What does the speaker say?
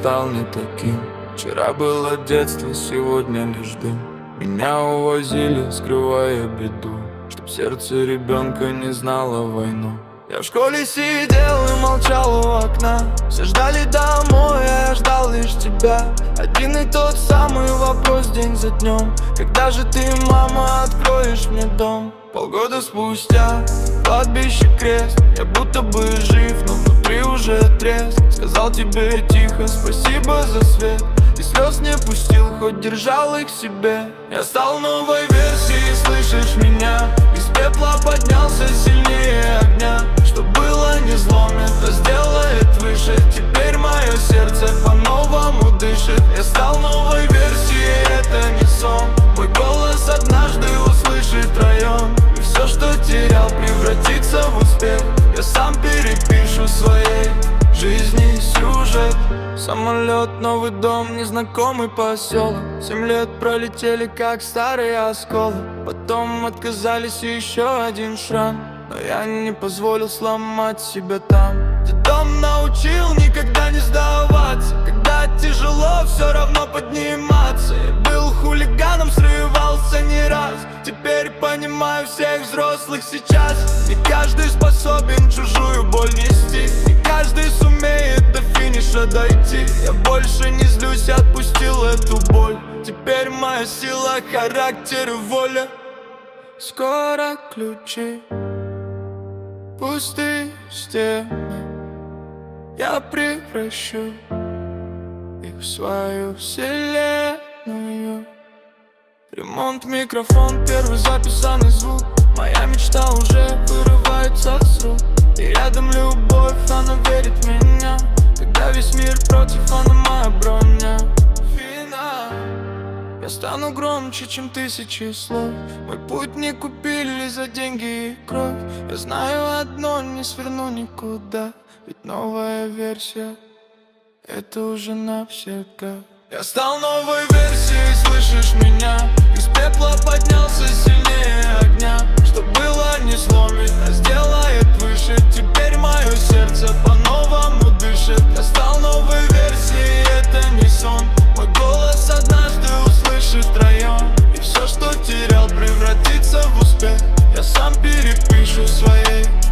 стал не таким. Вчера было детство, сегодня лишь дым. Меня увозили, скрывая беду, чтоб сердце ребенка не знало войну. Я в школе сидел и молчал у окна. Все ждали домой, а я ждал лишь тебя. Один и тот самый вопрос день за днем: когда же ты, мама, откроешь мне дом? Полгода спустя, кладбище крест. Я будто бы жив, но внутри уже треск. Сказал тебе тихо спасибо за свет, и слез не пустил, хоть держал их себе. Я стал новой версией, слышишь меня? Из пепла поднялся сильнее огня. Что было не сломит, а сделает выше. Теперь мое сердце по-новому дышит. Я стал новой версией, это не сон. Мой голос однажды услышит район, и все, что терял, превратится в успех. Я сам перепишу своей жизни сюжет. Самолет, новый дом, незнакомый поселок. 7 лет пролетели, как старые осколок. Потом отказались, и еще один шрам. Но я не позволил сломать себя там. Дом научил никогда не сдаваться. Когда тяжело, все равно подниматься. Я был хулиганом, срывался не раз. Теперь понимаю всех взрослых сейчас. Не каждый способен чужую боль нести. Не каждый сумеет до финиша дойти. Я больше не злюсь, отпустил эту боль. Теперь моя сила, характер и воля. Скоро ключи, пустые стены, я превращу их в свою вселенную. Ремонт, микрофон, первый записанный звук. Моя мечта уже вырывается с рук. И рядом любовь, она верит в меня. Когда весь мир против, она моя броня. Финал. Я стану громче, чем тысячи слов. Мой путь не купили за деньги и кровь. Я знаю одно, не сверну никуда. Ведь новая версия — это уже навсегда. Я стал новой версией, слышишь меня? Из пепла поднялся сильнее огня. Что было не сломит, а сделает выше. Теперь мое сердце по-новому дышит. Я стал новой версией, это не сон. Мой голос однажды услышит район, и все, что терял, превратится в успех. Я сам перепишу своей